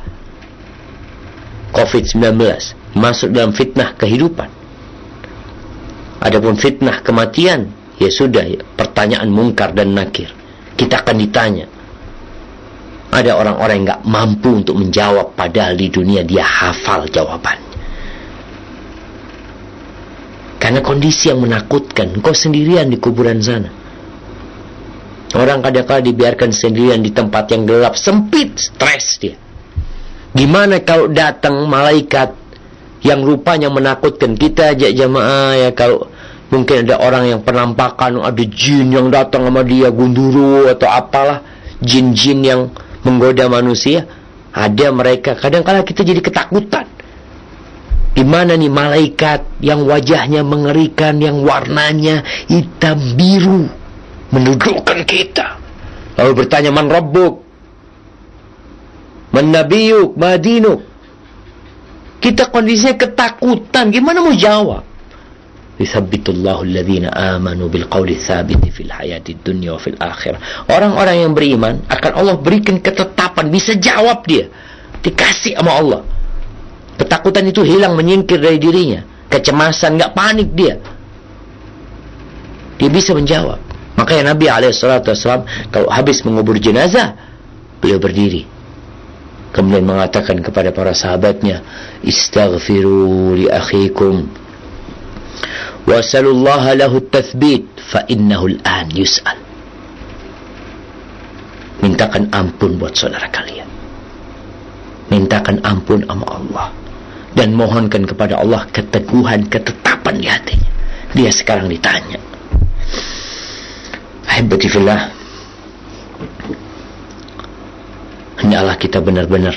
covid sembilan belas, masuk dalam fitnah kehidupan. Adapun fitnah kematian, ya sudah, ya, pertanyaan mungkar dan nakir. Kita akan ditanya. Ada orang-orang yang gak mampu untuk menjawab, padahal di dunia dia hafal jawabannya. Karena kondisi yang menakutkan, kau sendirian di kuburan sana. Orang kadang-kadang dibiarkan sendirian di tempat yang gelap, sempit, stres dia. Gimana kalau datang malaikat yang rupanya menakutkan? Kita aja jamaah ya, kalau mungkin ada orang yang penampakan, ada jin yang datang sama dia, gunduru atau apalah, jin-jin yang menggoda manusia. Ada mereka, kadang-kadang kita jadi ketakutan. Gimana nih malaikat yang wajahnya mengerikan, yang warnanya hitam biru, mendudukkan kita, lalu bertanya, man rabbuk, man nabiyuk, ma dinuk. Kita kondisinya ketakutan, gimana mau jawab? Yuthabbitullahu alladhina amanu bil qawli tsabiti fil hayatid dunya wa fil akhirah. Orang-orang yang beriman akan Allah berikan ketetapan, bisa jawab dia, dikasih sama Allah. Ketakutan itu hilang, menyingkir dari dirinya. Kecemasan, enggak panik dia. Dia bisa menjawab. Makanya Nabi alaihi salatu wasallam kalau habis mengubur jenazah, beliau berdiri, kemudian mengatakan kepada para sahabatnya, istaghfiru li akhikum wasallallahu lahu at-tathbit fa innahu al-an yus'al. Mintakan ampun buat saudara kalian, mintakan ampun sama Allah, dan mohonkan kepada Allah keteguhan, ketetapan di hatinya. Dia sekarang ditanya. Ahibati fillah, hendaklah kita benar-benar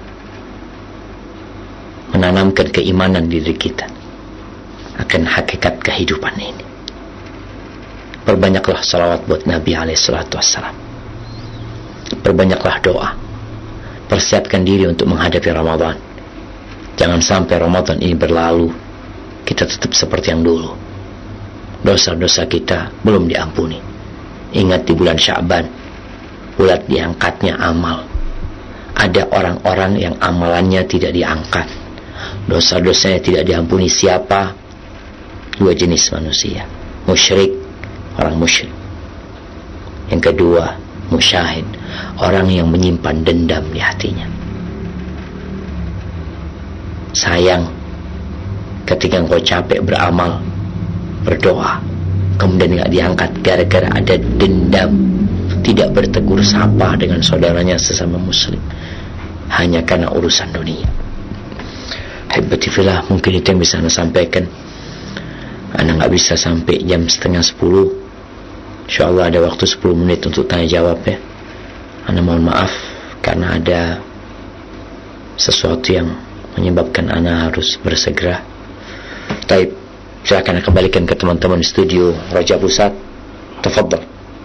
menanamkan keimanan di diri kita akan hakikat kehidupan ini. Perbanyaklah salawat buat Nabi alaihi salatu wassalam. Perbanyaklah doa. Persiapkan diri untuk menghadapi Ramadan. Jangan sampai Ramadan ini berlalu kita tetap seperti yang dulu. Dosa-dosa kita belum diampuni. Ingat di bulan Sya'ban, bulan diangkatnya amal. Ada orang-orang yang amalannya tidak diangkat. Dosa-dosanya tidak diampuni. Siapa? Dua jenis manusia. Musyrik, orang musyrik. Yang kedua, musyahid, orang yang menyimpan dendam di hatinya. Sayang ketika engkau capek beramal, berdoa, kemudian tidak diangkat gara-gara ada dendam, tidak bertegur sapa dengan saudaranya sesama muslim, hanya karena urusan dunia. Habibati fillah, mungkin itu yang bisa anda sampaikan. Anda nggak bisa sampai jam setengah sepuluh. InsyaAllah ada waktu sepuluh menit untuk tanya jawab ya. Anda mohon maaf karena ada sesuatu yang menyebabkan Anda harus bersegera. Baik, silakan kembalikan ke teman-teman di studio Raja Pusat. Tafadhal.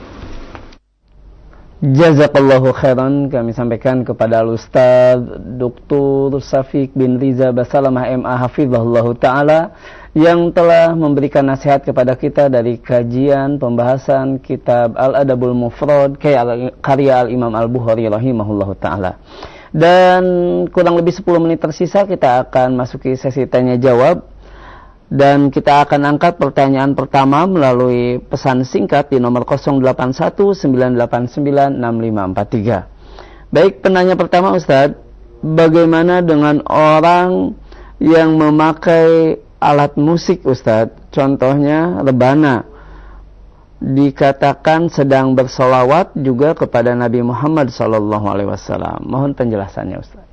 Jazakallahu khairan, kami sampaikan kepada Al-Ustaz Doktor Syafiq bin Riza Basalamah M A Hafizahullah Ta'ala yang telah memberikan nasihat kepada kita dari kajian pembahasan kitab Al-Adabul Mufrad karya Al-Imam Al-Bukhari rahimahullah ta'ala. Dan kurang lebih sepuluh menit tersisa kita akan masuki sesi tanya jawab. Dan kita akan angkat pertanyaan pertama melalui pesan singkat di nomor nol delapan satu sembilan delapan sembilan enam lima empat tiga. Baik, penanya pertama Ustadz, bagaimana dengan orang yang memakai alat musik Ustadz? Contohnya rebana, dikatakan sedang bersolawat juga kepada Nabi Muhammad sallallahu alaihi wasallam. Mohon penjelasannya Ustadz.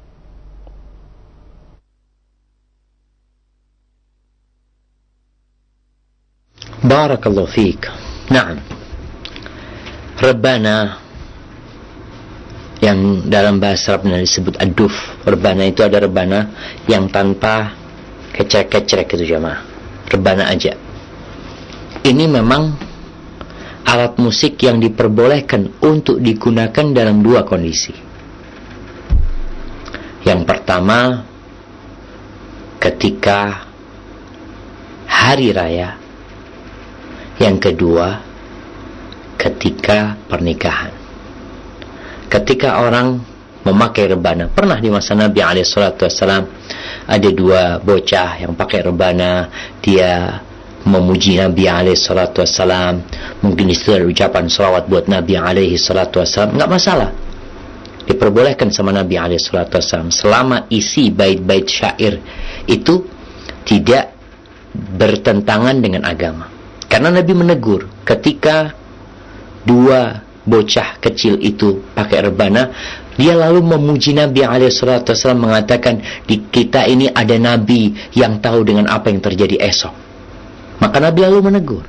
Barakallahu fiik. Naam. Rebana yang dalam bahasa Arabnya disebut ad-duf. Rebana itu ada rebana yang tanpa kecrek-kecrek itu jamaah. Rebana aja. Ini memang alat musik yang diperbolehkan untuk digunakan dalam dua kondisi. Yang pertama, ketika hari raya. Yang kedua, ketika pernikahan. Ketika orang memakai rebana, pernah di masa Nabi alaihi salatu wassalam ada dua bocah yang pakai rebana, dia memuji Nabi alaihi salatu wassalam, mungkin itu ada ucapan salawat buat Nabi alaihi salatu wassalam, enggak masalah. Diperbolehkan sama Nabi alaihi salatu wassalam selama isi bait-bait syair itu tidak bertentangan dengan agama. Karena Nabi menegur ketika dua bocah kecil itu pakai rebana, dia lalu memuji Nabi alaihi salatu wasallam, mengatakan di kita ini ada Nabi yang tahu dengan apa yang terjadi esok. Maka Nabi lalu menegur,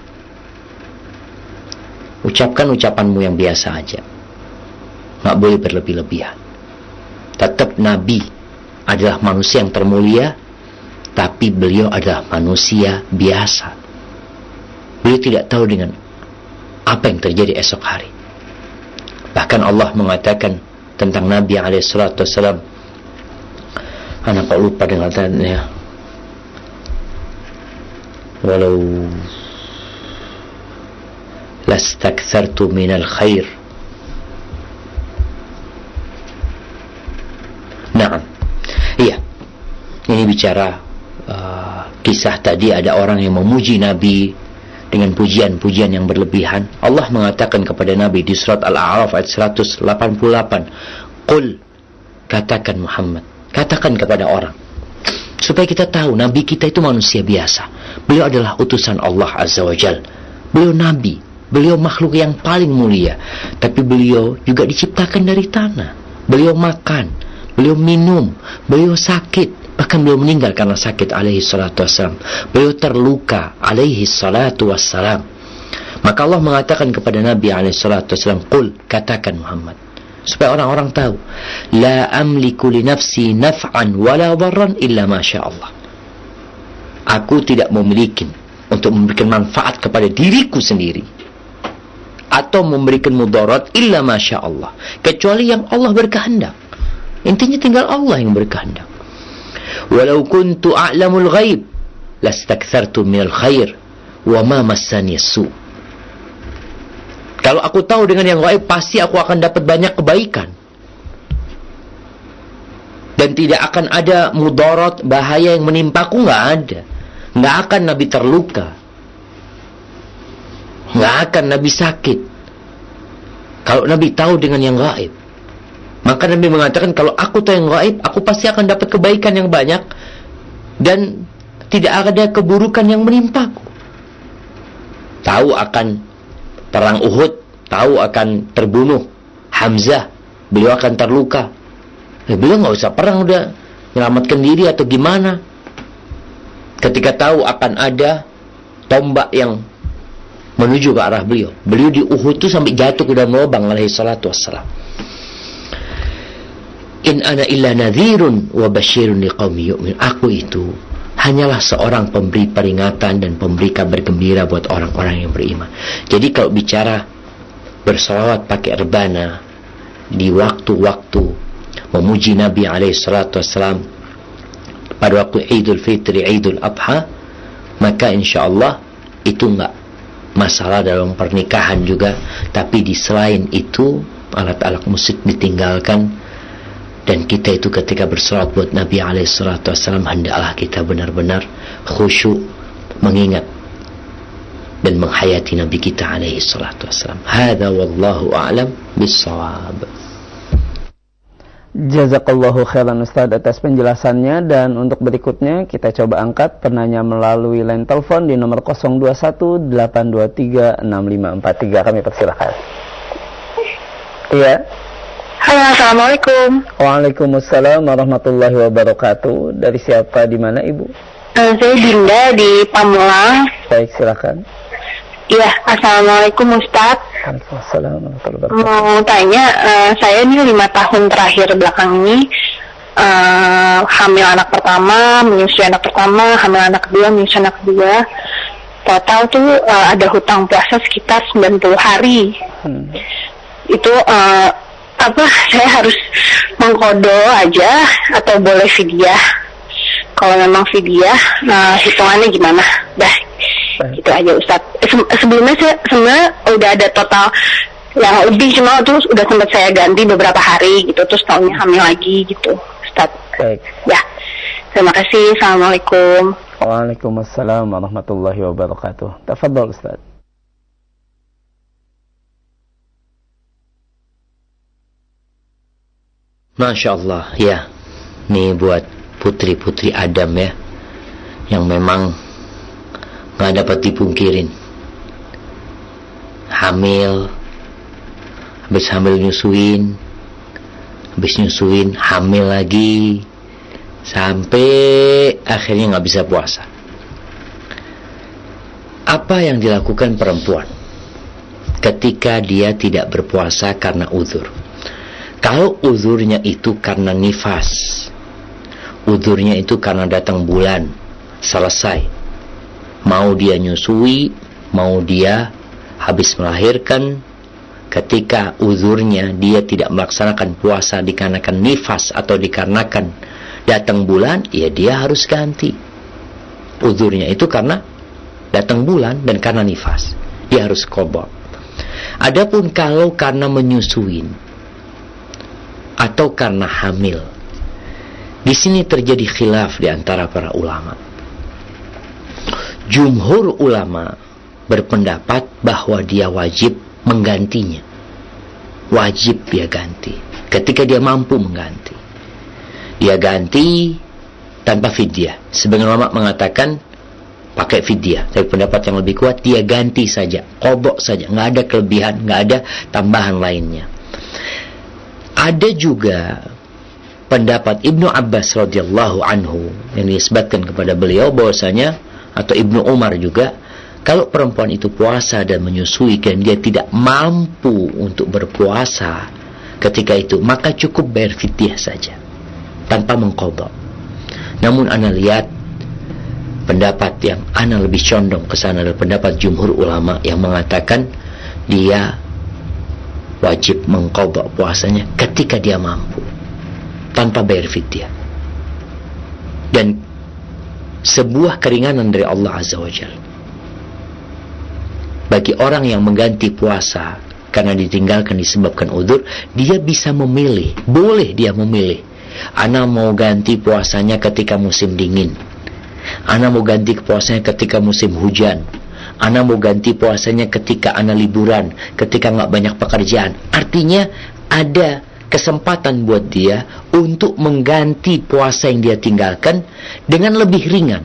ucapkan ucapanmu yang biasa aja, nggak boleh berlebih-lebihan. Tetap Nabi adalah manusia yang termulia, tapi beliau adalah manusia biasa. Beliau tidak tahu dengan apa yang terjadi esok hari. Bahkan Allah mengatakan tentang Nabi alaihi salatu wasallam, anak kok lupa dengan katanya, walau lastakthartu minal khair. Nah, iya, ini bicara uh, kisah tadi ada orang yang memuji Nabi dengan pujian-pujian yang berlebihan. Allah mengatakan kepada Nabi di surat Al-A'raf ayat seratus delapan puluh delapan, Qul, katakan Muhammad, katakan kepada orang, supaya kita tahu Nabi kita itu manusia biasa. Beliau adalah utusan Allah Azza wa Jal. Beliau Nabi, beliau makhluk yang paling mulia, tapi beliau juga diciptakan dari tanah. Beliau makan, beliau minum, beliau sakit, Bahkan beliau meninggal karena sakit alaihi salatu wassalam. Beliau terluka alaihi salatu wassalam. Maka Allah mengatakan kepada Nabi alaihi salatu wassalam, "Qul," katakan Muhammad, supaya orang-orang tahu, "La amliku li nafsi naf'an wala dharran illa ma sya Allah." Aku tidak memiliki untuk memberikan manfaat kepada diriku sendiri atau memberikan mudarat illa ma sya Allah, kecuali yang Allah berkehendak. Intinya tinggal Allah yang berkehendak. Walau kuntu a'lamul ghaib lastakthartu minal khair wa ma massani su. Kalau aku tahu dengan yang gaib, pasti aku akan dapat banyak kebaikan. Dan tidak akan ada mudarat, bahaya yang menimpaku, enggak ada. Enggak akan Nabi terluka. Enggak akan Nabi sakit. Kalau Nabi tahu dengan yang gaib. Maka Nabi mengatakan, kalau aku tahu yang gaib, aku pasti akan dapat kebaikan yang banyak dan tidak ada keburukan yang menimpaku. Tahu akan perang Uhud, tahu akan terbunuh Hamzah, beliau akan terluka. Eh, beliau nggak usah perang, udah menyelamatkan diri atau gimana. Ketika tahu akan ada tombak yang menuju ke arah beliau, beliau di Uhud itu sampai jatuh ke dalam lubang alaihi salatu wassalam. In ana illa nadhirun wa basyirun liqaumi yu'min. Aku itu hanyalah seorang pemberi peringatan dan pemberi kabar gembira buat orang-orang yang beriman. Jadi kalau bicara bersolawat pakai rebana di waktu-waktu memuji Nabi alaihi salatu wassalam pada waktu Idul Fitri, Idul Adha, maka insyaallah itu enggak masalah dalam pernikahan juga. Tapi di selain itu, alat-alat musik ditinggalkan. Dan kita itu ketika bersolawat buat Nabi alaihi salatu wassalam, hendaklah kita benar-benar khusyuk mengingat dan menghayati Nabi kita alaihi salatu wassalam. Hadza wallahu a'lam bis-shawab. Jazakallahu khairan Ustaz atas penjelasannya. Dan untuk berikutnya kita coba angkat penanya melalui line telepon di nomor nol dua satu delapan dua tiga enam lima empat tiga. Kami persilakan. Iya. Halo, assalamualaikum. Waalaikumsalam warahmatullahi wabarakatuh. Dari siapa, di mana Ibu? Uh, saya Dinda di Pamulang. Baik, silakan. Iya, assalamualaikum Ustaz. Waalaikumsalam warahmatullahi wabarakatuh. Mau tanya, uh, saya ini lima tahun terakhir belakang ini uh, hamil anak pertama, menyusui anak pertama, hamil anak kedua, menyusui anak kedua. Total tuh uh, ada hutang puasa sekitar sembilan puluh hari. Hmm. Itu uh, apa, saya harus mengkodo aja atau boleh fidyah? Kalau memang fidyah, nah hitungannya gimana? Dah, itu aja Ustaz. Se- sebelumnya saya sebenarnya udah ada total yang lebih, cuma terus udah sempat saya ganti beberapa hari gitu, terus tahunnya hamil lagi gitu, Ustaz. Baik. Ya, terima kasih. Assalamualaikum. Waalaikumsalam warahmatullahi wabarakatuh. Tafadhol Ustaz. Masya Allah, ya. Ini buat putri-putri Adam ya, yang memang gak dapat dipungkirin. Hamil, habis hamil nyusuin, habis nyusuin hamil lagi, sampai akhirnya gak bisa puasa. Apa yang dilakukan perempuan ketika dia tidak berpuasa karena uzur? Kalau uzurnya itu karena nifas, uzurnya itu karena datang bulan, selesai. Mau dia nyusui, mau dia habis melahirkan, ketika uzurnya dia tidak melaksanakan puasa dikarenakan nifas atau dikarenakan datang bulan, ya dia harus ganti. Uzurnya itu karena datang bulan dan karena nifas, dia harus qadha. Adapun kalau karena menyusuin atau karena hamil, di sini terjadi khilaf di antara para ulama. Jumhur ulama berpendapat bahwa dia wajib menggantinya. Wajib dia ganti. Ketika dia mampu mengganti, dia ganti tanpa fidyah. Sebagian ulama mengatakan pakai fidyah. Tapi pendapat yang lebih kuat, dia ganti saja, qadha saja, nggak ada kelebihan, nggak ada tambahan lainnya. Ada juga pendapat Ibnu Abbas radhiyallahu anhu yang disebutkan kepada beliau bahwasanya, atau Ibnu Umar juga, kalau perempuan itu puasa dan menyusui dan dia tidak mampu untuk berpuasa ketika itu, maka cukup bayar fidyah saja tanpa mengqadha. Namun ana lihat pendapat yang ana lebih condong ke sana adalah pendapat jumhur ulama yang mengatakan dia wajib mengqadha puasanya ketika dia mampu tanpa bayar fidyah. Dan sebuah keringanan dari Allah Azza wa Jalla bagi orang yang mengganti puasa karena ditinggalkan disebabkan udzur, dia bisa memilih, boleh dia memilih. Ana mau ganti puasanya ketika musim dingin, ana mau ganti puasanya ketika musim hujan, ana mau ganti puasanya ketika ana liburan, ketika nggak banyak pekerjaan. Artinya ada kesempatan buat dia untuk mengganti puasa yang dia tinggalkan dengan lebih ringan.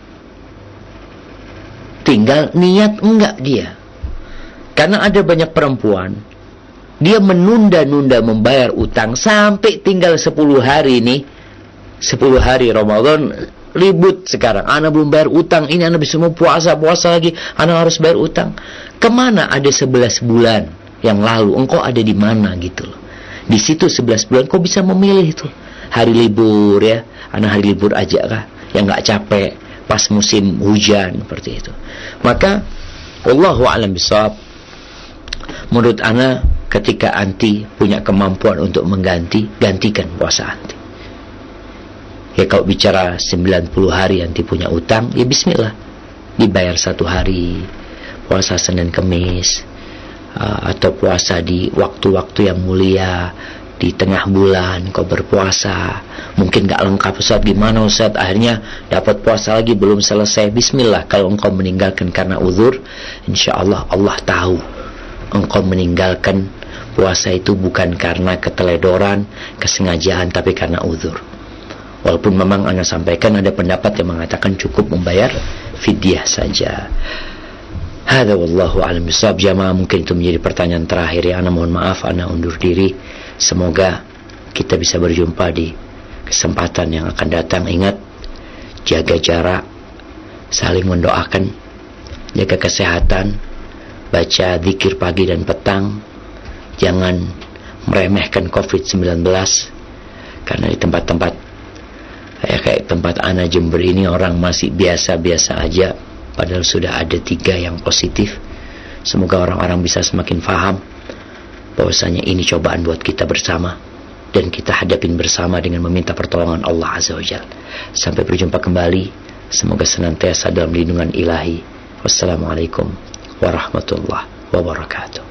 Tinggal niat enggak dia. Karena ada banyak perempuan, dia menunda-nunda membayar utang sampai tinggal sepuluh hari nih. sepuluh hari Ramadan ribut sekarang. Ana belum bayar utang, ini ana bisa mau puasa-puasa lagi, ana harus bayar utang. Kemana ada sebelas bulan yang lalu? Engkau ada di mana gitu loh. Di situ sebelas bulan kau bisa memilih itu. Hari libur ya, ana hari libur aja kah, yang enggak capek pas musim hujan seperti itu. Maka wallahu a'lam bishawab, menurut ana ketika anti punya kemampuan untuk mengganti, gantikan puasa anti. Ya kalau bicara sembilan puluh hari anti punya utang, ya bismillah, dibayar satu hari, puasa Senin Kemis, uh, atau puasa di waktu-waktu yang mulia, di tengah bulan kau berpuasa, mungkin gak lengkap Ustaz, gimana Ustaz, akhirnya dapat puasa lagi belum selesai. Bismillah, kalau engkau meninggalkan karena uzur, insyaallah Allah tahu engkau meninggalkan puasa itu bukan karena keteledoran, kesengajaan, tapi karena uzur. Walaupun memang ana sampaikan ada pendapat yang mengatakan cukup membayar fidyah saja. Hadza wallahu a'lam bishawab. Jamaah, mungkin itu menjadi pertanyaan terakhir ya. Ana mohon maaf, ana undur diri. Semoga kita bisa berjumpa di kesempatan yang akan datang. Ingat, jaga jarak, saling mendoakan, jaga kesehatan, baca zikir pagi dan petang, jangan meremehkan covid sembilan belas, karena di tempat-tempat ya, kayak tempat ana Jember ini orang masih biasa-biasa aja, padahal sudah ada tiga yang positif. Semoga orang-orang bisa semakin paham bahwasanya ini cobaan buat kita bersama, dan kita hadapin bersama dengan meminta pertolongan Allah Azza wa Jalla. Sampai berjumpa kembali, semoga senantiasa dalam lindungan ilahi. Wassalamualaikum warahmatullahi wabarakatuh.